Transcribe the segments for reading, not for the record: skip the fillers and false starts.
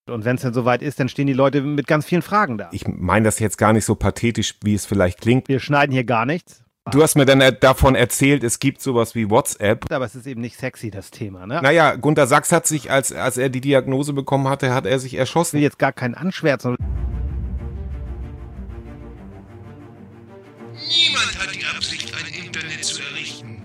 Und wenn es dann soweit ist, dann stehen die Leute mit ganz vielen Fragen da. Ich meine das jetzt gar nicht so pathetisch, wie es vielleicht klingt. Wir schneiden hier gar nichts. Du hast mir dann davon erzählt, es gibt sowas wie WhatsApp. Aber es ist eben nicht sexy, das Thema, ne? Naja, Gunter Sachs hat sich, als er die Diagnose bekommen hatte, hat er sich Ich erschossen. will jetzt gar keinen anschwärzen. Niemand hat die Absicht, ein Internet zu errichten.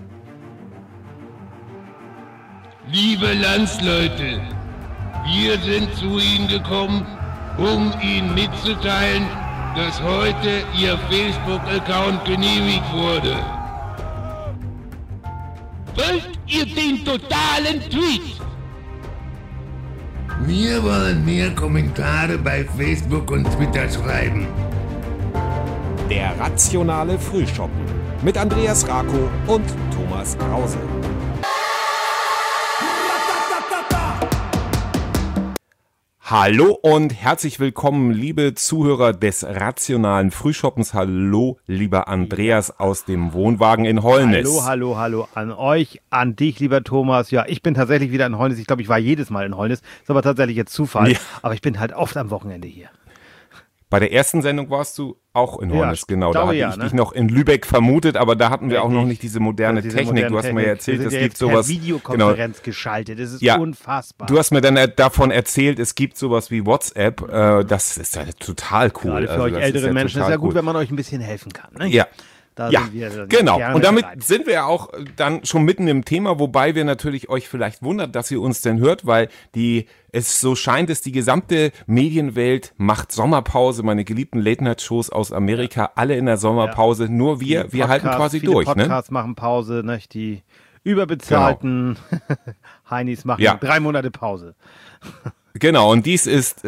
Liebe Landsleute, wir sind zu Ihnen gekommen, um Ihnen mitzuteilen, dass heute Ihr Facebook-Account genehmigt wurde. Wollt ihr den totalen Tweet? Wir wollen mehr Kommentare bei Facebook und Twitter schreiben. Der rationale Frühschoppen mit Andreas Rako und Thomas Krause. Hallo und herzlich willkommen, liebe Zuhörer des rationalen Frühschoppens. Hallo, lieber Andreas aus dem Wohnwagen in Holnis. Hallo an euch, an dich, lieber Thomas. Ja, ich bin tatsächlich wieder in Holnis. Ich glaube, ich war jedes Mal in Holnis. Ist aber tatsächlich jetzt Zufall. Ja. Aber ich bin halt oft am Wochenende hier. Bei der ersten Sendung warst du auch in Holnis, genau. Da glaube, hatte ja, ich ne? dich noch in Lübeck vermutet, aber da hatten wir auch noch Richtig. nicht diese moderne Diese Technik. moderne Du hast mir Technik. ja erzählt, Wir es sind ja gibt jetzt per sowas. Videokonferenz geschaltet. Das ist Ja. unfassbar. Du hast mir dann davon erzählt, es gibt sowas wie WhatsApp. Das ist ja total cool. Gerade für Also euch das ältere ist Menschen ist total ja gut, cool. wenn man euch ein bisschen helfen kann. Ne? Ja. Da Ja, sind wir genau. gerne Und damit bereit. sind wir ja auch dann schon mitten im Thema, wobei wir natürlich euch vielleicht wundert, dass ihr uns denn hört, weil es so scheint, dass die gesamte Medienwelt macht Sommerpause. Meine geliebten Late-Night-Shows aus Amerika, alle in der Sommerpause. Nur wir halten quasi viele durch. Ne? Podcasts machen Pause, ne? Die überbezahlten Heinis machen Ja. 3 Monate Pause. Genau, und dies ist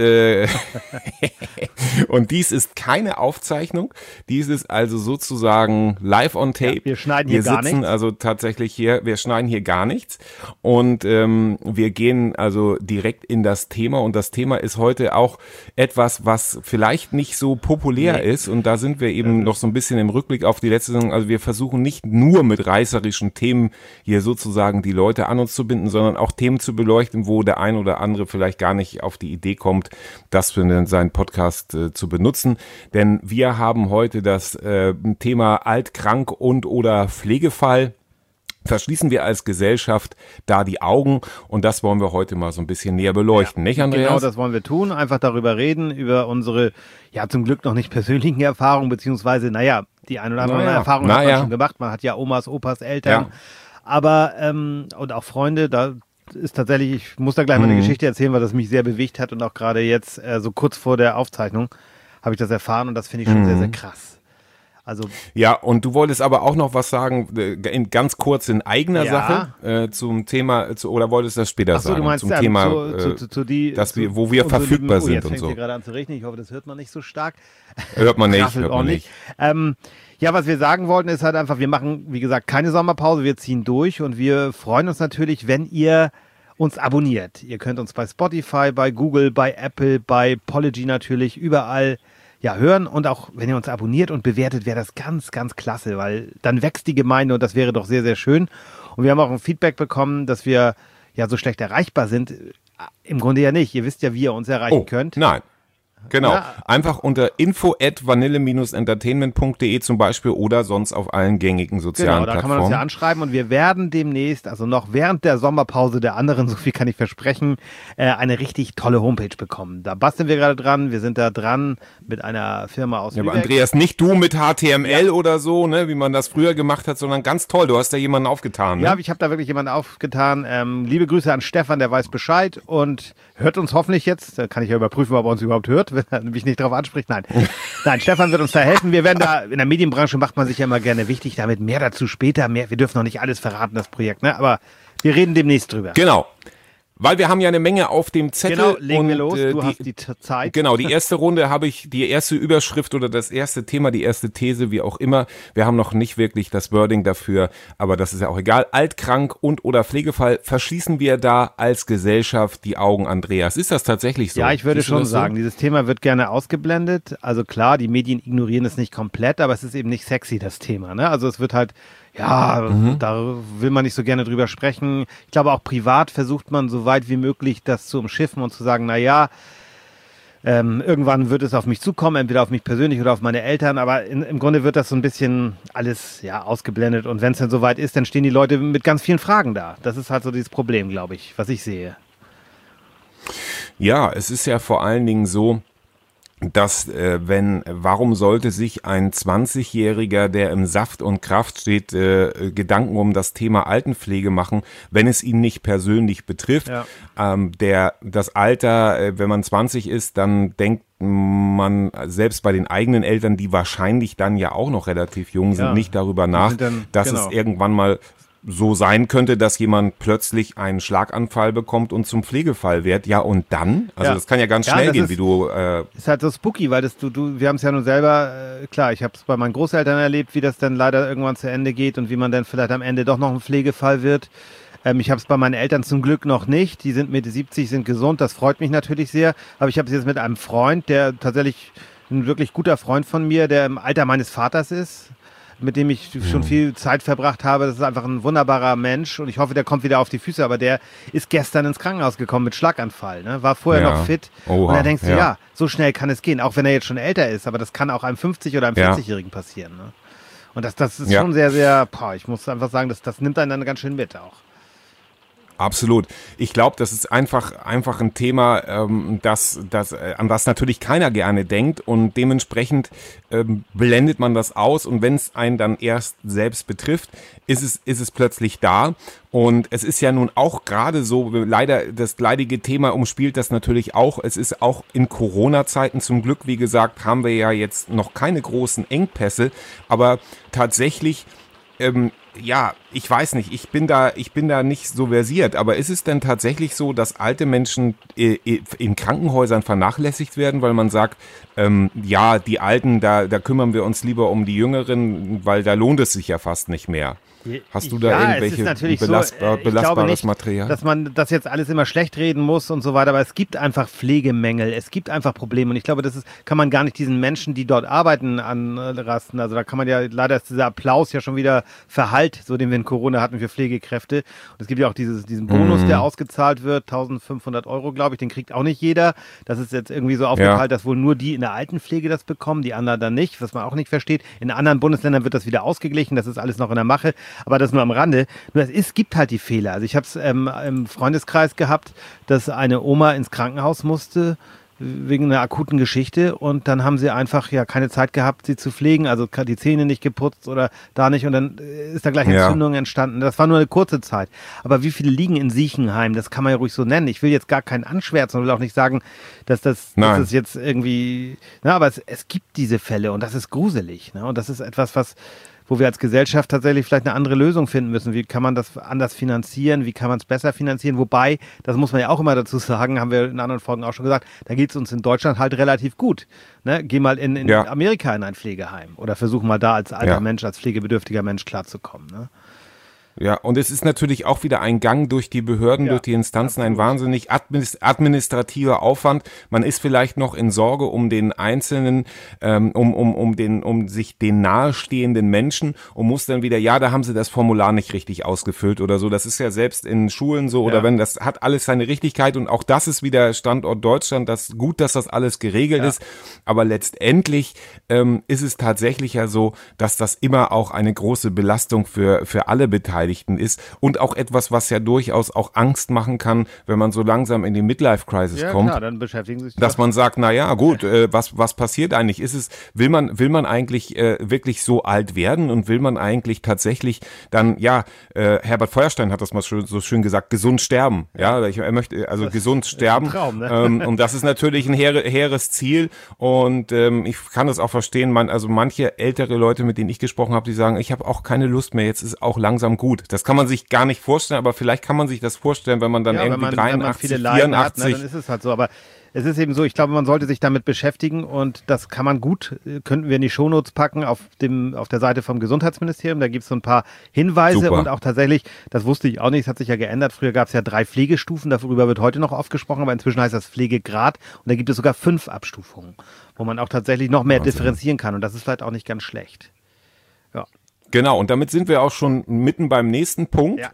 keine Aufzeichnung. Dies ist also sozusagen live on tape. Ja, wir schneiden hier gar sitzen nichts. also tatsächlich hier, wir schneiden hier gar nichts. Und wir gehen also direkt in das Thema. Und das Thema ist heute auch etwas, was vielleicht nicht so populär ist. Und da sind wir eben noch so ein bisschen im Rückblick auf die letzte Saison. Also wir versuchen nicht nur mit reißerischen Themen hier sozusagen die Leute an uns zu binden, sondern auch Themen zu beleuchten, wo der ein oder andere vielleicht gar nicht auf die Idee kommt, das für seinen Podcast zu benutzen. Denn wir haben heute das Thema alt, krank und oder Pflegefall. Verschließen wir als Gesellschaft da die Augen und das wollen wir heute mal so ein bisschen näher beleuchten, nicht Andreas? Genau, das wollen wir tun. Einfach darüber reden, über unsere, ja zum Glück noch nicht persönlichen Erfahrungen, beziehungsweise, die ein oder andere Erfahrung hat man schon gemacht. Man hat ja Omas, Opas, Eltern, aber und auch Freunde, da ist tatsächlich, ich muss da gleich mal eine Geschichte erzählen, weil das mich sehr bewegt hat und auch gerade jetzt, so kurz vor der Aufzeichnung, habe ich das erfahren und das finde ich schon sehr, sehr krass. Also ja, und du wolltest aber auch noch was sagen, ganz kurz in eigener Sache zum Thema, oder wolltest du das später sagen? Du meinst zum Thema, wo wir verfügbar sind jetzt und fängt so. Hier gerade an zu regnen, ich hoffe, das hört man nicht so stark. Hört man nicht, Raffelt ordentlich. Ja, was wir sagen wollten, ist halt einfach, wir machen, wie gesagt, keine Sommerpause, wir ziehen durch und wir freuen uns natürlich, wenn ihr uns abonniert. Ihr könnt uns bei Spotify, bei Google, bei Apple, bei Podigy natürlich, überall hören und auch, wenn ihr uns abonniert und bewertet, wäre das ganz, ganz klasse, weil dann wächst die Gemeinde und das wäre doch sehr, sehr schön. Und wir haben auch ein Feedback bekommen, dass wir ja so schlecht erreichbar sind. Im Grunde ja nicht. Ihr wisst ja, wie ihr uns erreichen könnt. Nein. Genau, Ja. einfach unter info@vanille-entertainment.de zum Beispiel oder sonst auf allen gängigen sozialen Genau, da kann man Plattformen. uns ja anschreiben und wir werden demnächst, also noch während der Sommerpause der anderen, so viel kann ich versprechen, eine richtig tolle Homepage bekommen. Da basteln wir gerade dran, wir sind da dran mit einer Firma aus Ja, aber Lübeck. Andreas, nicht du mit HTML oder so, ne, wie man das früher gemacht hat, sondern ganz toll, du hast da jemanden aufgetan. Ne? Ja, ich habe da wirklich jemanden aufgetan. Liebe Grüße an Stefan, der weiß Bescheid und hört uns hoffentlich jetzt. Da kann ich ja überprüfen, ob er uns überhaupt hört, wenn er mich nicht darauf anspricht. Nein, Stefan wird uns da helfen. Wir werden da, in der Medienbranche macht man sich ja immer gerne wichtig, damit mehr dazu später, mehr. Wir dürfen noch nicht alles verraten, das Projekt, ne? Aber wir reden demnächst drüber. Genau. Weil wir haben ja eine Menge auf dem Zettel. Genau, legen wir los. Und, Du hast die Zeit. Genau, die erste Runde habe ich, die erste Überschrift oder das erste Thema, die erste These, wie auch immer. Wir haben noch nicht wirklich das Wording dafür, aber das ist ja auch egal. Alt, krank und oder Pflegefall. Verschließen wir da als Gesellschaft die Augen, Andreas? Ist das tatsächlich so? Ja, ich würde Siehst du schon das so? sagen, dieses Thema wird gerne ausgeblendet. Also klar, die Medien ignorieren es nicht komplett, aber es ist eben nicht sexy, das Thema. Ne? Also es wird halt, da will man nicht so gerne drüber sprechen. Ich glaube, auch privat versucht man so weit wie möglich das zu umschiffen und zu sagen, Irgendwann wird es auf mich zukommen, entweder auf mich persönlich oder auf meine Eltern, aber im Grunde wird das so ein bisschen alles ausgeblendet und wenn es dann soweit ist, dann stehen die Leute mit ganz vielen Fragen da. Das ist halt so dieses Problem, glaube ich, was ich sehe. Ja, es ist ja vor allen Dingen so, dass warum sollte sich ein 20-Jähriger, der im Saft und Kraft steht, Gedanken um das Thema Altenpflege machen, wenn es ihn nicht persönlich betrifft. Ja. Das Alter, wenn man 20 ist, dann denkt man selbst bei den eigenen Eltern, die wahrscheinlich dann ja auch noch relativ jung sind, nicht darüber nach, dass es irgendwann mal so sein könnte, dass jemand plötzlich einen Schlaganfall bekommt und zum Pflegefall wird. Ja, und dann? Also das kann ja ganz schnell gehen, wie du... Ist halt so spooky, weil wir haben es ja nun selber, klar, ich habe es bei meinen Großeltern erlebt, wie das dann leider irgendwann zu Ende geht und wie man dann vielleicht am Ende doch noch ein Pflegefall wird. Ich habe es bei meinen Eltern zum Glück noch nicht. Die sind Mitte 70, sind gesund, das freut mich natürlich sehr. Aber ich habe es jetzt mit einem Freund, der tatsächlich ein wirklich guter Freund von mir, der im Alter meines Vaters ist, mit dem ich schon viel Zeit verbracht habe. Das ist einfach ein wunderbarer Mensch und ich hoffe, der kommt wieder auf die Füße, aber der ist gestern ins Krankenhaus gekommen mit Schlaganfall, ne? War vorher noch fit. Und da denkst du, so schnell kann es gehen, auch wenn er jetzt schon älter ist, aber das kann auch einem 50- oder einem 40-Jährigen passieren. Ne? Und das ist schon sehr, sehr, ich muss einfach sagen, das nimmt einen dann ganz schön mit auch. Absolut. Ich glaube, das ist einfach ein Thema, an was natürlich keiner gerne denkt und dementsprechend blendet man das aus und wenn es einen dann erst selbst betrifft, ist es plötzlich da und es ist ja nun auch gerade so, leider das leidige Thema umspielt das natürlich auch, es ist auch in Corona-Zeiten zum Glück, wie gesagt, haben wir ja jetzt noch keine großen Engpässe, aber tatsächlich ich weiß nicht, ich bin da nicht so versiert, aber ist es denn tatsächlich so, dass alte Menschen in Krankenhäusern vernachlässigt werden, weil man sagt, die Alten, da kümmern wir uns lieber um die Jüngeren, weil da lohnt es sich ja fast nicht mehr. Hast du da irgendwelche belastbares Material? Dass man das jetzt alles immer schlecht reden muss und so weiter, aber es gibt einfach Pflegemängel, es gibt einfach Probleme und ich glaube, kann man gar nicht diesen Menschen, die dort arbeiten, anrasten. Also da kann man ja, leider ist dieser Applaus ja schon wieder verhallt, so den wir in Corona hatten für Pflegekräfte. Und es gibt ja auch diesen Bonus, der ausgezahlt wird, 1.500 €, glaube ich, den kriegt auch nicht jeder. Das ist jetzt irgendwie so aufgeteilt, dass wohl nur die in der Altenpflege das bekommen, die anderen dann nicht, was man auch nicht versteht. In anderen Bundesländern wird das wieder ausgeglichen, das ist alles noch in der Mache. Aber das nur am Rande. Nur es gibt halt die Fehler. Also ich habe es im Freundeskreis gehabt, dass eine Oma ins Krankenhaus musste wegen einer akuten Geschichte und dann haben sie einfach keine Zeit gehabt, sie zu pflegen, also die Zähne nicht geputzt oder da nicht und dann ist da gleich Entzündung entstanden. Das war nur eine kurze Zeit. Aber wie viele liegen in Siechenheim? Das kann man ja ruhig so nennen. Ich will jetzt gar keinen anschwärzen und will auch nicht sagen, dass das jetzt irgendwie, aber es gibt diese Fälle und das ist gruselig. Ne? Und das ist etwas, wo wir als Gesellschaft tatsächlich vielleicht eine andere Lösung finden müssen. Wie kann man das anders finanzieren? Wie kann man es besser finanzieren? Wobei, das muss man ja auch immer dazu sagen, haben wir in anderen Folgen auch schon gesagt, da geht es uns in Deutschland halt relativ gut. Ne? Geh mal in Amerika in ein Pflegeheim oder versuch mal da als alter Mensch, als pflegebedürftiger Mensch klarzukommen. Ne? Ja, und es ist natürlich auch wieder ein Gang durch die Behörden, durch die Instanzen, ein wahnsinnig administrativer Aufwand. Man ist vielleicht noch in Sorge um den Einzelnen, um sich den nahestehenden Menschen und muss dann wieder, da haben sie das Formular nicht richtig ausgefüllt oder so. Das ist ja selbst in Schulen so oder wenn, das hat alles seine Richtigkeit und auch das ist wieder Standort Deutschland, gut, dass das alles geregelt ist. Aber letztendlich ist es tatsächlich ja so, dass das immer auch eine große Belastung für alle Beteiligten ist und auch etwas, was ja durchaus auch Angst machen kann, wenn man so langsam in die Midlife-Crisis kommt. Ja, dann beschäftigen sich dass man sagt, was passiert eigentlich? Will man eigentlich wirklich so alt werden und will man eigentlich tatsächlich dann, Herbert Feuerstein hat das mal so schön gesagt, gesund sterben. Ja, er möchte also gesund sterben. Ist ein Traum, ne? Und das ist natürlich ein hehres Ziel und ich kann das auch verstehen, manche ältere Leute, mit denen ich gesprochen habe, die sagen, ich habe auch keine Lust mehr, jetzt ist auch langsam gut. Das kann man sich gar nicht vorstellen, aber vielleicht kann man sich das vorstellen, wenn man dann irgendwie 83, viele 84... hat, ne, dann ist es halt so, aber es ist eben so, ich glaube, man sollte sich damit beschäftigen und das kann man gut, könnten wir in die Shownotes packen auf der Seite vom Gesundheitsministerium, da gibt es so ein paar Hinweise und auch tatsächlich, das wusste ich auch nicht, es hat sich ja geändert, früher gab es ja 3 Pflegestufen, darüber wird heute noch oft gesprochen, aber inzwischen heißt das Pflegegrad und da gibt es sogar 5 Abstufungen, wo man auch tatsächlich noch mehr differenzieren kann und das ist vielleicht auch nicht ganz schlecht. Ja. Genau, und damit sind wir auch schon mitten beim nächsten Punkt. Ja.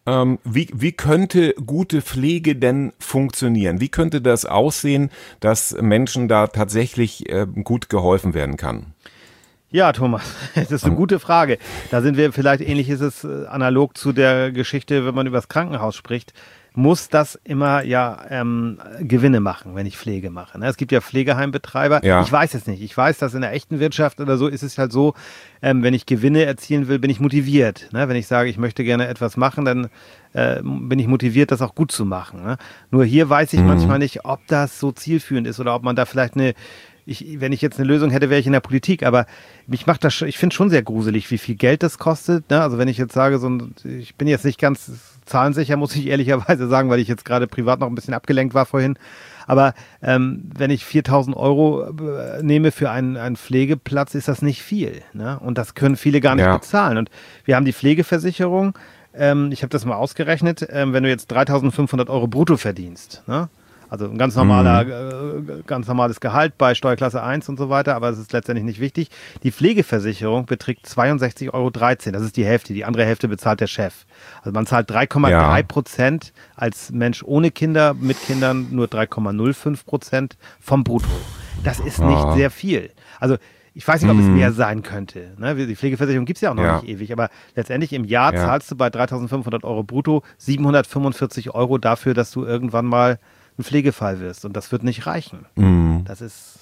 Wie könnte gute Pflege denn funktionieren? Wie könnte das aussehen, dass Menschen da tatsächlich gut geholfen werden kann? Ja, Thomas, das ist eine gute Frage. Da sind wir vielleicht, ähnlich ist es analog zu der Geschichte, wenn man über das Krankenhaus spricht, muss das immer Gewinne machen, wenn ich Pflege mache. Ne? Es gibt ja Pflegeheimbetreiber. Ja. Ich weiß es nicht. Ich weiß, dass in der echten Wirtschaft oder so ist es halt so, wenn ich Gewinne erzielen will, bin ich motiviert. Ne? Wenn ich sage, ich möchte gerne etwas machen, dann bin ich motiviert, das auch gut zu machen. Ne? Nur hier weiß ich manchmal nicht, ob das so zielführend ist oder ob man da vielleicht wenn ich jetzt eine Lösung hätte, wäre ich in der Politik, aber ich finde schon sehr gruselig, wie viel Geld das kostet. Ne? Also wenn ich jetzt sage, ich bin jetzt nicht ganz zahlensicher, muss ich ehrlicherweise sagen, weil ich jetzt gerade privat noch ein bisschen abgelenkt war vorhin. Aber wenn ich 4.000 Euro nehme für einen Pflegeplatz, ist das nicht viel. Ne? Und das können viele gar nicht bezahlen. Und wir haben die Pflegeversicherung. Ich habe das mal ausgerechnet. Wenn du jetzt 3.500 Euro brutto verdienst, ne? Also ein ganz normales Gehalt bei Steuerklasse 1 und so weiter, aber das ist letztendlich nicht wichtig. Die Pflegeversicherung beträgt 62,13 Euro. Das ist die Hälfte. Die andere Hälfte bezahlt der Chef. Also man zahlt 3,3% als Mensch ohne Kinder, mit Kindern nur 3,05% vom Brutto. Das ist nicht sehr viel. Also ich weiß nicht, ob es mehr sein könnte. Ne? Die Pflegeversicherung gibt es ja auch noch nicht ewig, aber letztendlich im Jahr zahlst du bei 3.500 Euro brutto 745 Euro dafür, dass du irgendwann mal ein Pflegefall wirst. Und das wird nicht reichen. Das ist,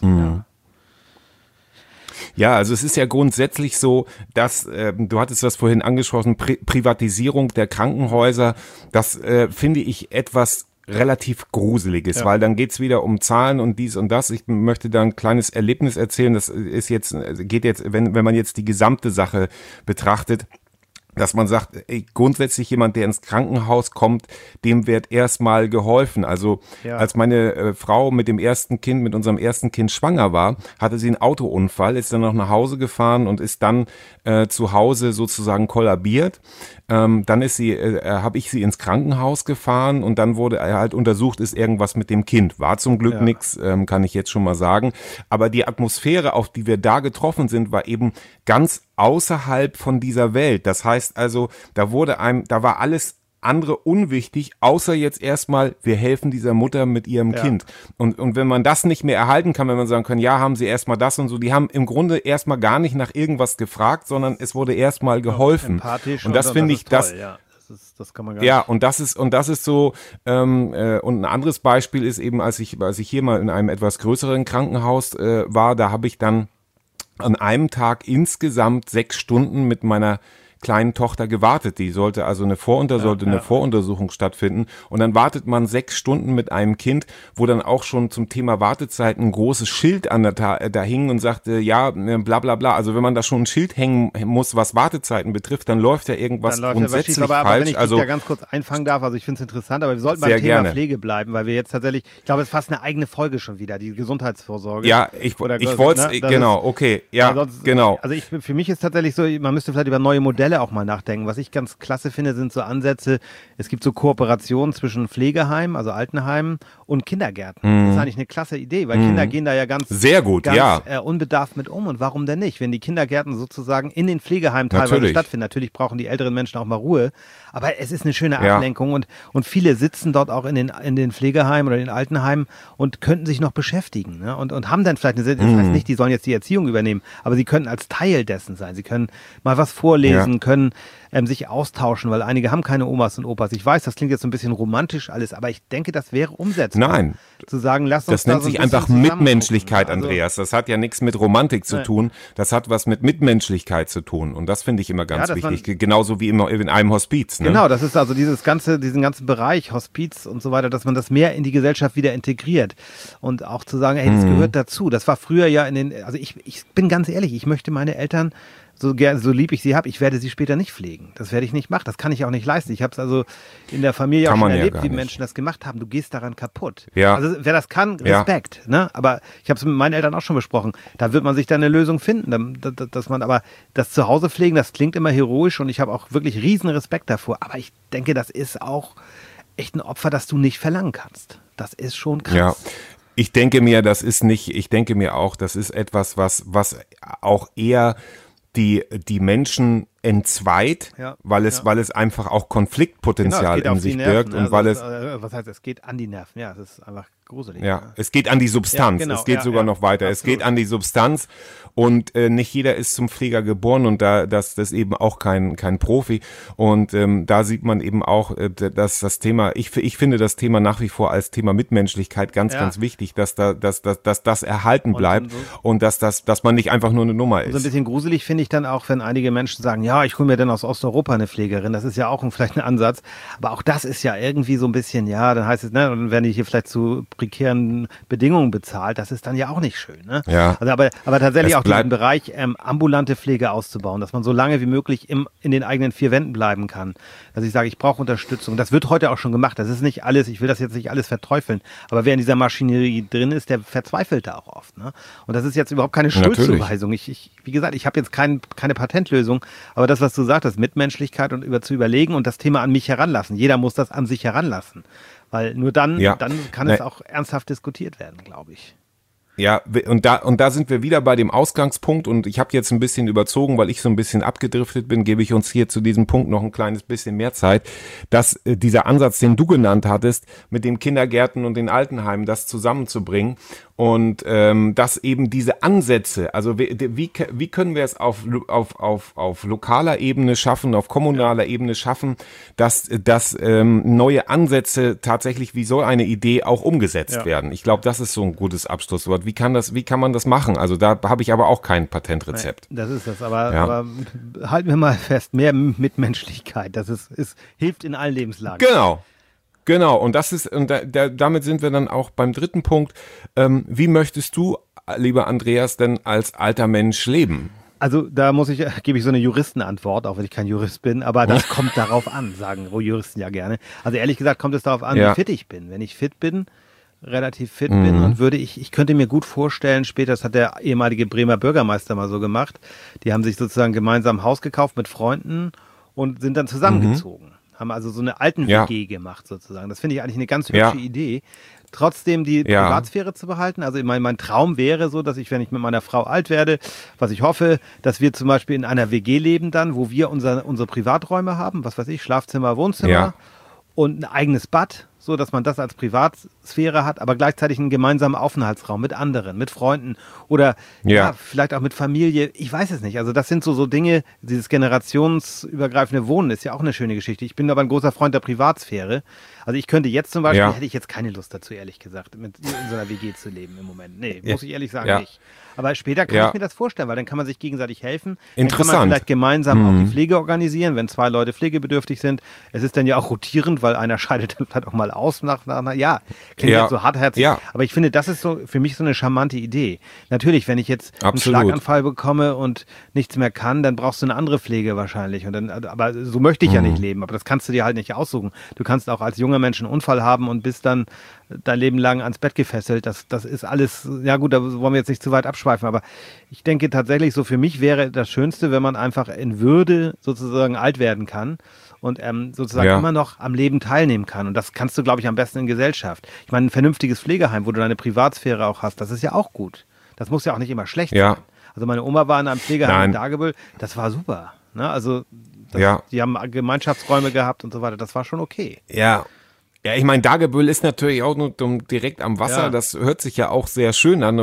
Ja, also es ist ja grundsätzlich so, dass, du hattest das vorhin angesprochen, Privatisierung der Krankenhäuser, das finde ich etwas relativ Gruseliges, weil dann geht's wieder um Zahlen und dies und das. Ich möchte da ein kleines Erlebnis erzählen. Das geht jetzt, wenn man jetzt die gesamte Sache betrachtet, dass man sagt, grundsätzlich jemand, der ins Krankenhaus kommt, dem wird erstmal geholfen. Also als meine Frau mit unserem ersten Kind schwanger war, hatte sie einen Autounfall, ist dann noch nach Hause gefahren und ist dann zu Hause sozusagen kollabiert. Dann habe ich sie ins Krankenhaus gefahren und dann wurde halt untersucht, ist irgendwas mit dem Kind. War zum Glück nichts, kann ich jetzt schon mal sagen. Aber die Atmosphäre, auf die wir da getroffen sind, war eben ganz außerhalb von dieser Welt. Das heißt also, da war alles andere unwichtig, außer jetzt erstmal, wir helfen dieser Mutter mit ihrem Kind. Und wenn man das nicht mehr erhalten kann, wenn man sagen kann, haben sie erstmal das und so, die haben im Grunde erstmal gar nicht nach irgendwas gefragt, sondern es wurde erstmal geholfen. Empathisch und das finde ich, das kann man gar nicht. Und das ist so, und ein anderes Beispiel ist eben, als ich hier mal in einem etwas größeren Krankenhaus war, da habe ich dann an einem Tag insgesamt 6 Stunden mit meiner kleinen Tochter gewartet. Die sollte also eine Voruntersuchung stattfinden. Und dann wartet man 6 Stunden mit einem Kind, wo dann auch schon zum Thema Wartezeit ein großes Schild da hing und sagte, bla bla bla. Also wenn man da schon ein Schild hängen muss, was Wartezeiten betrifft, dann läuft ja irgendwas grundsätzlich falsch. Aber wenn ich dich da ganz kurz einfangen darf, also ich finde es interessant, aber wir sollten beim Thema Pflege bleiben, weil wir jetzt tatsächlich, ich glaube, es ist fast eine eigene Folge schon wieder, die Gesundheitsvorsorge. Ja, ich wollte es, genau, okay, ja, sonst, genau. Also für mich ist tatsächlich so, man müsste vielleicht über neue Modelle auch mal nachdenken. Was ich ganz klasse finde, sind so Ansätze, es gibt so Kooperationen zwischen Pflegeheimen, also Altenheimen und Kindergärten. Das ist eigentlich eine klasse Idee, weil Kinder gehen da ja ganz unbedarft mit um. Und warum denn nicht? Wenn die Kindergärten sozusagen in den Pflegeheimen teilweise stattfinden. Natürlich brauchen die älteren Menschen auch mal Ruhe, aber es ist eine schöne Ablenkung und viele sitzen dort auch in den Pflegeheimen oder den Altenheimen und könnten sich noch beschäftigen, ne? und haben dann vielleicht das heißt nicht, die sollen jetzt die Erziehung übernehmen, aber sie können als Teil dessen sein. Sie können mal was vorlesen, können sich austauschen, weil einige haben keine Omas und Opas. Ich weiß, das klingt jetzt so ein bisschen romantisch alles, aber ich denke, das wäre umsetzbar. Nein. Zu sagen, lass uns das nennt sich einfach Mitmenschlichkeit, Andreas. Das hat ja nichts mit Romantik zu tun. Das hat was mit Mitmenschlichkeit zu tun. Und das finde ich immer ganz wichtig. Genauso wie immer in einem Hospiz. Ne? Genau, das ist also diesen ganzen Bereich Hospiz und so weiter, dass man das mehr in die Gesellschaft wieder integriert. Und auch zu sagen, das gehört dazu. Das war früher ja also ich bin ganz ehrlich, ich möchte meine Eltern so lieb ich sie habe, ich werde sie später nicht pflegen. Das werde ich nicht machen. Das kann ich auch nicht leisten. Ich habe es also in der Familie auch schon erlebt, wie Menschen das gemacht haben. Du gehst daran kaputt. Ja. Also wer das kann, Respekt. Ne? Aber ich habe es mit meinen Eltern auch schon besprochen. Da wird man sich dann eine Lösung finden. Aber das Zuhause pflegen, das klingt immer heroisch und ich habe auch wirklich riesen Respekt davor. Aber ich denke, das ist auch echt ein Opfer, das du nicht verlangen kannst. Das ist schon krass. Ja. Ich denke mir auch, das ist etwas, was auch eher die Menschen entzweit, weil es einfach auch Konfliktpotenzial in sich birgt und weil es was heißt, es geht an die Nerven, ja, es ist einfach gruselig. Ja, es geht an die Substanz, es geht sogar noch weiter, absolut. Es geht an die Substanz und nicht jeder ist zum Pfleger geboren und das eben auch kein Profi und da sieht man eben auch, dass das Thema, ich finde das Thema nach wie vor als Thema Mitmenschlichkeit ganz wichtig, dass das erhalten bleibt und dass man nicht einfach nur eine Nummer ist. So ein bisschen gruselig finde ich dann auch, wenn einige Menschen sagen, ja, ich hole mir dann aus Osteuropa eine Pflegerin, das ist ja auch vielleicht ein Ansatz, aber auch das ist ja irgendwie so ein bisschen, ja, dann heißt es, ne, dann werden die hier vielleicht zu prekären Bedingungen bezahlt, das ist dann ja auch nicht schön, ne? Ja. Also aber tatsächlich auch diesen Bereich ambulante Pflege auszubauen, dass man so lange wie möglich in den eigenen vier Wänden bleiben kann. Dass ich sage, ich brauche Unterstützung. Das wird heute auch schon gemacht. Das ist nicht alles, ich will das jetzt nicht alles verteufeln, aber wer in dieser Maschinerie drin ist, der verzweifelt da auch oft, ne? Und das ist jetzt überhaupt keine Schuldzuweisung. Wie gesagt, ich habe jetzt keine Patentlösung, aber das, was du sagtest, Mitmenschlichkeit und zu überlegen und das Thema an mich heranlassen. Jeder muss das an sich heranlassen, weil nur dann kann es auch ernsthaft diskutiert werden, glaube ich. Ja, und da sind wir wieder bei dem Ausgangspunkt und ich habe jetzt ein bisschen überzogen, weil ich so ein bisschen abgedriftet bin, gebe ich uns hier zu diesem Punkt noch ein kleines bisschen mehr Zeit, dass dieser Ansatz, den du genannt hattest, mit den Kindergärten und den Altenheimen, das zusammenzubringen und dass eben diese Ansätze, also wie können wir es auf lokaler Ebene schaffen, auf kommunaler Ebene schaffen, dass neue Ansätze tatsächlich wie so eine Idee auch umgesetzt werden. Ich glaube, das ist so ein gutes Abschlusswort. Wie kann man das machen? Also da habe ich aber auch kein Patentrezept. Nee, das ist das, aber halten wir mal fest, mehr Mitmenschlichkeit, es hilft in allen Lebenslagen. Genau, und damit sind wir dann auch beim dritten Punkt. Wie möchtest du, lieber Andreas, denn als alter Mensch leben? Also da gebe ich so eine Juristenantwort, auch wenn ich kein Jurist bin, aber das kommt darauf an, sagen Juristen ja gerne. Also ehrlich gesagt kommt es darauf an, wie fit ich bin. Wenn ich fit bin, relativ fit bin und ich könnte mir gut vorstellen, später, das hat der ehemalige Bremer Bürgermeister mal so gemacht, die haben sich sozusagen gemeinsam ein Haus gekauft mit Freunden und sind dann zusammengezogen. Haben also so eine Alten-WG gemacht sozusagen. Das finde ich eigentlich eine ganz hübsche Idee. Trotzdem die Privatsphäre zu behalten. Also mein Traum wäre so, dass ich, wenn ich mit meiner Frau alt werde, was ich hoffe, dass wir zum Beispiel in einer WG leben dann, wo wir unsere Privaträume haben, was weiß ich, Schlafzimmer, Wohnzimmer und ein eigenes Bad, so dass man das als Privatsphäre hat, aber gleichzeitig einen gemeinsamen Aufenthaltsraum mit anderen, mit Freunden oder vielleicht auch mit Familie. Ich weiß es nicht. Also das sind so Dinge, dieses generationsübergreifende Wohnen ist ja auch eine schöne Geschichte. Ich bin aber ein großer Freund der Privatsphäre. Also ich könnte jetzt zum Beispiel, hätte ich jetzt keine Lust dazu, ehrlich gesagt, in so einer WG zu leben im Moment. Nee, muss ich ehrlich sagen, nicht. Aber später kann ich mir das vorstellen, weil dann kann man sich gegenseitig helfen. Interessant. Dann kann man vielleicht gemeinsam auch die Pflege organisieren, wenn 2 Leute pflegebedürftig sind. Es ist dann ja auch rotierend, weil einer scheidet dann vielleicht auch mal aus klingt jetzt so hartherzig. Ja. Aber ich finde, das ist so für mich so eine charmante Idee. Natürlich, wenn ich jetzt einen Schlaganfall bekomme und nichts mehr kann, dann brauchst du eine andere Pflege wahrscheinlich. Aber so möchte ich ja nicht leben. Aber das kannst du dir halt nicht aussuchen. Du kannst auch als junger Mensch einen Unfall haben und bist dann dein Leben lang ans Bett gefesselt. Das ist alles, ja gut, da wollen wir jetzt nicht zu weit abschweifen, aber ich denke tatsächlich so, für mich wäre das Schönste, wenn man einfach in Würde sozusagen alt werden kann und sozusagen immer noch am Leben teilnehmen kann. Und das kannst du, glaube ich, am besten in Gesellschaft. Ich meine, ein vernünftiges Pflegeheim, wo du deine Privatsphäre auch hast, das ist ja auch gut. Das muss ja auch nicht immer schlecht sein. Also meine Oma war in einem Pflegeheim in Dagebüll, das war super. Ne? Also die haben Gemeinschaftsräume gehabt und so weiter, das war schon okay. Ja, ich meine, Dagebüll ist natürlich auch nur direkt am Wasser. Das hört sich ja auch sehr schön an.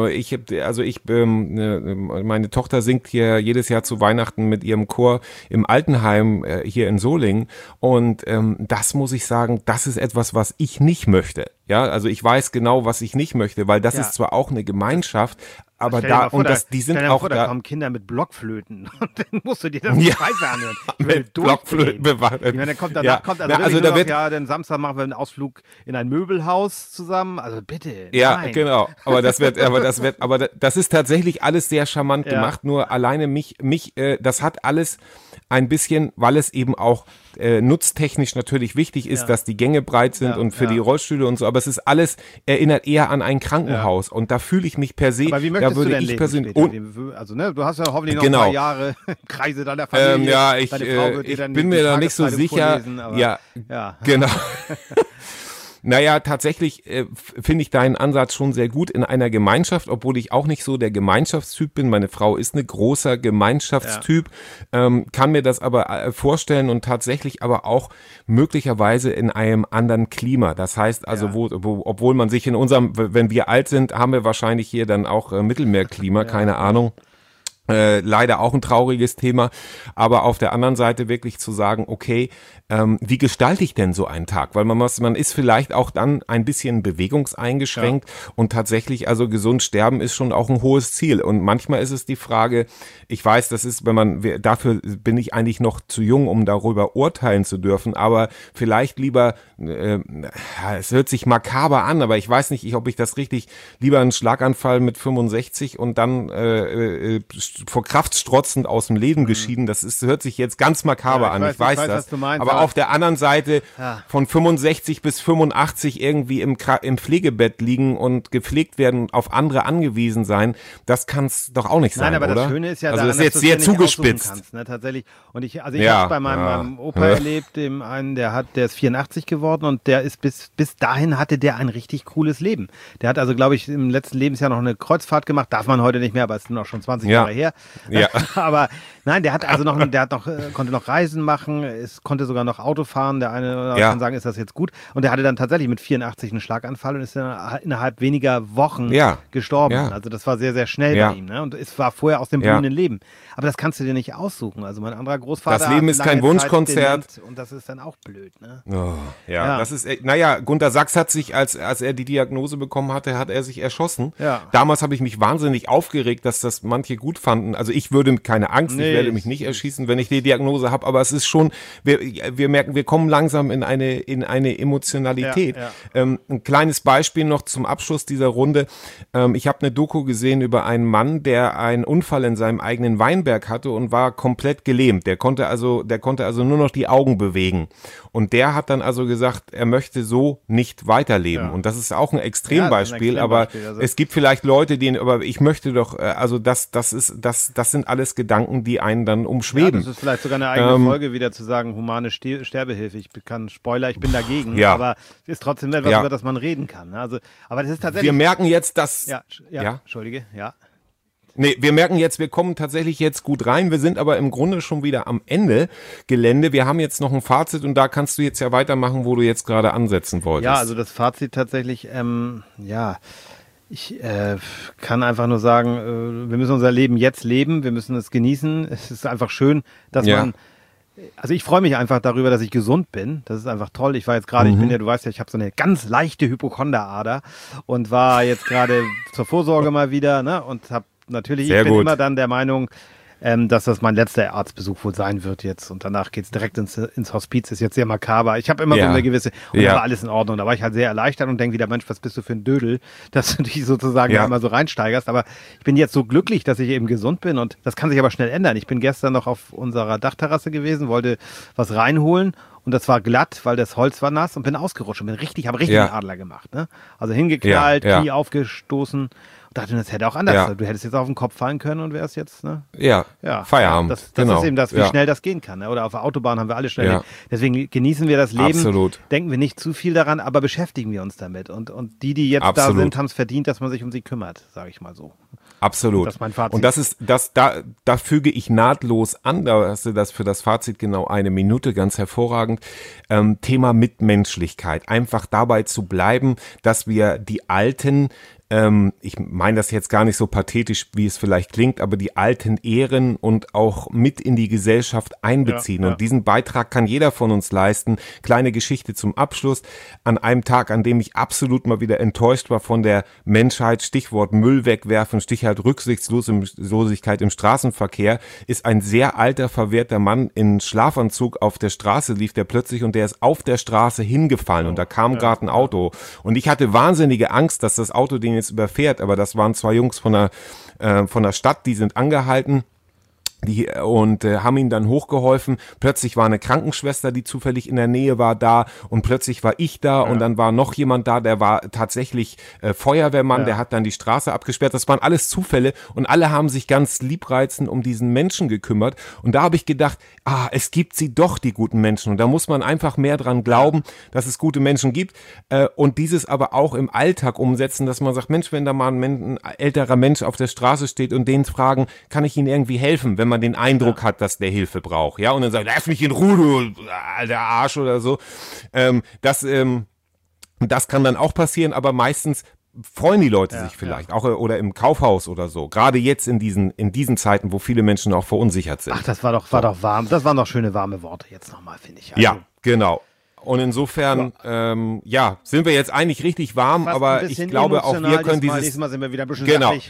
Meine Tochter singt hier jedes Jahr zu Weihnachten mit ihrem Chor im Altenheim hier in Solingen. Und das muss ich sagen, das ist etwas, was ich nicht möchte. Ja, also ich weiß genau, was ich nicht möchte, weil das ist zwar auch eine Gemeinschaft, aber die sind auch da. Da kommen Kinder mit Blockflöten und dann musst du dir das Preise anhören. Mit Blockflöten bewacht. Ich meine, dann Samstag machen wir einen Ausflug in ein Möbelhaus zusammen. Also bitte. Ja, genau. Aber das ist tatsächlich alles sehr charmant gemacht. Nur alleine das hat alles ein bisschen, weil es eben auch nutztechnisch natürlich wichtig ist, dass die Gänge breit sind und für die Rollstühle und so, aber es ist alles, erinnert eher an ein Krankenhaus und da fühle ich mich per se, aber wie möchtest du denn leben später? Also du hast ja hoffentlich noch ein paar Jahre im Kreise deiner Familie. Ich bin mir da nicht so sicher. Vorlesen, genau. Naja, tatsächlich finde ich deinen Ansatz schon sehr gut in einer Gemeinschaft, obwohl ich auch nicht so der Gemeinschaftstyp bin. Meine Frau ist ein großer Gemeinschaftstyp, kann mir das aber vorstellen und tatsächlich aber auch möglicherweise in einem anderen Klima. Das heißt also, obwohl man sich in unserem, wenn wir alt sind, haben wir wahrscheinlich hier dann auch Mittelmeerklima, keine Ahnung. Leider auch ein trauriges Thema, aber auf der anderen Seite wirklich zu sagen, okay, wie gestalte ich denn so einen Tag? Weil man ist vielleicht auch dann ein bisschen bewegungseingeschränkt und tatsächlich, also gesund sterben ist schon auch ein hohes Ziel und manchmal ist es die Frage, ich weiß, das ist, dafür bin ich eigentlich noch zu jung, um darüber urteilen zu dürfen, aber vielleicht lieber, es hört sich makaber an, aber ich weiß nicht, ob ich das richtig, lieber einen Schlaganfall mit 65 und dann vor Kraft strotzend aus dem Leben geschieden, hört sich jetzt ganz makaber an, ich weiß das, was du meinst, aber auf der anderen Seite von 65 bis 85 irgendwie im Pflegebett liegen und gepflegt werden, auf andere angewiesen sein, das kann es doch auch nicht sein, oder? Nein, aber das Schöne ist ja also daran, das ist jetzt sehr zugespitzt. Kannst, ne, tatsächlich. Und ich habe bei meinem Opa erlebt, der ist 84 geworden und der ist bis dahin hatte der ein richtig cooles Leben. Der hat also, glaube ich, im letzten Lebensjahr noch eine Kreuzfahrt gemacht, darf man heute nicht mehr, aber es sind auch schon 20 Jahre her. Ja. Aber nein, der konnte noch Reisen machen, konnte sogar noch Auto fahren, der eine kann sagen, ist das jetzt gut? Und der hatte dann tatsächlich mit 84 einen Schlaganfall und ist dann innerhalb weniger Wochen gestorben. Ja. Also das war sehr, sehr schnell bei ihm. Ne? Und es war vorher aus dem blühenden Leben. Aber das kannst du dir nicht aussuchen. Also mein anderer Großvater das Leben ist kein Wunschkonzert. Und das ist dann auch blöd. Ne? Das ist, Gunter Sachs hat sich, als er die Diagnose bekommen hatte, hat er sich erschossen. Ja. Damals habe ich mich wahnsinnig aufgeregt, dass das manche gut fanden. Also ich würde keine Angst, ich werde mich nicht erschießen, wenn ich die Diagnose habe, aber es ist schon, wir merken, wir kommen langsam in eine Emotionalität. Ein kleines Beispiel noch zum Abschluss dieser Runde. Ich habe eine Doku gesehen über einen Mann, der einen Unfall in seinem eigenen Weinberg hatte und war komplett gelähmt. Der konnte also nur noch die Augen bewegen. Und der hat dann also gesagt, er möchte so nicht weiterleben. Und das ist auch ein Extrembeispiel, aber also es gibt vielleicht Leute, aber ich möchte doch, also das sind alles Gedanken, die einen dann umschweben. Das ist vielleicht sogar eine eigene Folge, wieder zu sagen, humane Sterbehilfe. Ich bin dagegen, aber es ist trotzdem etwas, über das man reden kann. Also, aber das ist tatsächlich. Wir merken jetzt, dass. Entschuldige, Nee, wir merken jetzt, wir kommen tatsächlich jetzt gut rein. Wir sind aber im Grunde schon wieder am Ende Gelände. Wir haben jetzt noch ein Fazit und da kannst du jetzt ja weitermachen, wo du jetzt gerade ansetzen wolltest. Ja, also das Fazit tatsächlich, ich kann einfach nur sagen, wir müssen unser Leben jetzt leben, wir müssen es genießen. Es ist einfach schön, dass man, also ich freue mich einfach darüber, dass ich gesund bin. Das ist einfach toll. Ich war jetzt gerade, du weißt ja, ich habe so eine ganz leichte Hypochonderader und war jetzt gerade zur Vorsorge mal wieder, ne, und habe natürlich, ich bin immer dann der Meinung, dass das mein letzter Arztbesuch wohl sein wird jetzt und danach geht's direkt ins Hospiz, ist jetzt sehr makaber. Ich habe immer so eine gewisse, und da war alles in Ordnung, da war ich halt sehr erleichtert und denke wieder, Mensch, was bist du für ein Dödel, dass du dich sozusagen immer so reinsteigerst, aber ich bin jetzt so glücklich, dass ich eben gesund bin und das kann sich aber schnell ändern. Ich bin gestern noch auf unserer Dachterrasse gewesen, wollte was reinholen und das war glatt, weil das Holz war nass und bin ausgerutscht und habe richtig einen Adler gemacht, ne? Also hingeknallt, Knie aufgestoßen. Dachte, das hätte auch anders. Du hättest jetzt auf den Kopf fallen können und wärst jetzt, ne? Ja, Feierabend. Das ist eben das, wie schnell das gehen kann. Ne? Oder auf der Autobahn haben wir alle schnell. Deswegen genießen wir das Leben. Absolut. Denken wir nicht zu viel daran, aber beschäftigen wir uns damit. Und die jetzt da sind, haben es verdient, dass man sich um sie kümmert, sage ich mal so. Absolut. Das ist mein Fazit. Und da füge ich nahtlos an, da hast du das für das Fazit genau 1 Minute, ganz hervorragend. Thema Mitmenschlichkeit. Einfach dabei zu bleiben, dass wir die Alten, ich meine das jetzt gar nicht so pathetisch, wie es vielleicht klingt, aber die Alten ehren und auch mit in die Gesellschaft einbeziehen. Und diesen Beitrag kann jeder von uns leisten. Kleine Geschichte zum Abschluss. An einem Tag, an dem ich absolut mal wieder enttäuscht war von der Menschheit, Stichwort Müll wegwerfen, Stichwort Rücksichtslosigkeit im Straßenverkehr, ist ein sehr alter, verwehrter Mann in Schlafanzug auf der Straße, lief der plötzlich und der ist auf der Straße hingefallen und da kam gerade ein Auto. Und ich hatte wahnsinnige Angst, dass das Auto den jetzt überfährt, aber das waren 2 Jungs von der Stadt, die sind angehalten und haben ihn dann hochgeholfen. Plötzlich war eine Krankenschwester, die zufällig in der Nähe war, da und plötzlich war ich da und dann war noch jemand da, der war tatsächlich Feuerwehrmann, der hat dann die Straße abgesperrt. Das waren alles Zufälle und alle haben sich ganz liebreizend um diesen Menschen gekümmert und da habe ich gedacht, es gibt sie doch, die guten Menschen und da muss man einfach mehr dran glauben, dass es gute Menschen gibt und dieses aber auch im Alltag umsetzen, dass man sagt, Mensch, wenn da mal ein älterer Mensch auf der Straße steht und den fragen, kann ich Ihnen irgendwie helfen, wenn man den Eindruck hat, dass der Hilfe braucht, ja, und dann sagt, lass mich in Ruhe, du alter Arsch oder so. Das kann dann auch passieren, aber meistens freuen die Leute sich vielleicht, auch oder im Kaufhaus oder so. Gerade jetzt in diesen Zeiten, wo viele Menschen auch verunsichert sind. Ach, das war doch warm. Das waren doch schöne warme Worte jetzt nochmal, finde ich. Also, ja, genau. Und insofern, sind wir jetzt eigentlich richtig warm, aber ich glaube auch wir können dieses... Nächstes Mal sind wir wieder ein bisschen genau. sachlich.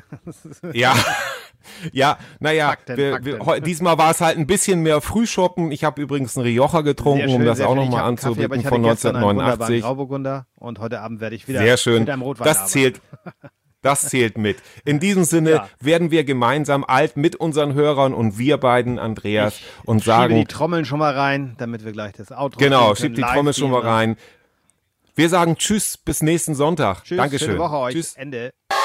Ja, naja, diesmal war es halt ein bisschen mehr Frühschoppen. Ich habe übrigens einen Rioja getrunken, schön, um das auch nochmal anzubieten, von 1989. Grauburgunder und heute Abend werde ich wieder sehr schön. mit einem Rotwein Das zählt mit. In diesem Sinne werden wir gemeinsam alt mit unseren Hörern und wir beiden, Andreas, und sagen... Schiebe die Trommeln schon mal rein, damit wir gleich das Outro genau, schieb die Trommel schon mal rein. Wir sagen Tschüss, bis nächsten Sonntag. Tschüss, Dankeschön. schöne Woche euch. Tschüss. Ende.